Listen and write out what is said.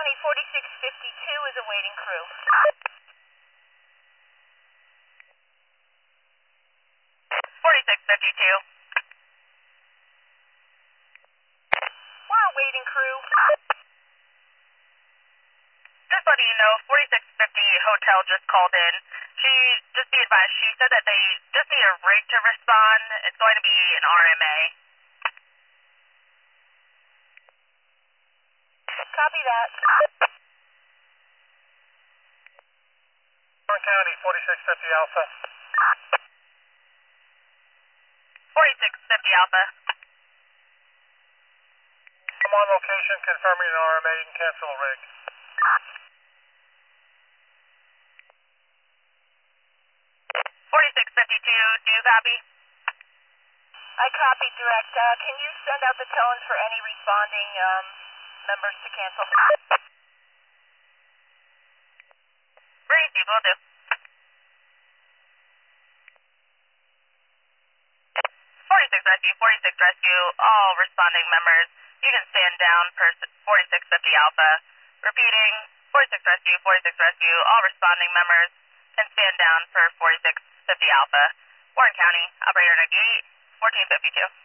County 4652 is awaiting crew. 4652. We're awaiting crew. Just letting you know, 4650 hotel just called in. Just be advised, she said that they just need a rig to respond. It's going to be an RMA. Copy that. Warren County 4650 Alpha. 4650 Alpha. I'm on location confirming an RMA. You can cancel a rig. 4652, do you copy? I copy direct. Can you send out the tones for any responding members to cancel? Receive, will do. 46 Rescue, 46 Rescue, all responding members, you can stand down per 4650 Alpha. Repeating, 46 Rescue, 46 Rescue, all responding members can stand down per 4650 Alpha. Warren County, operator 98, 1452.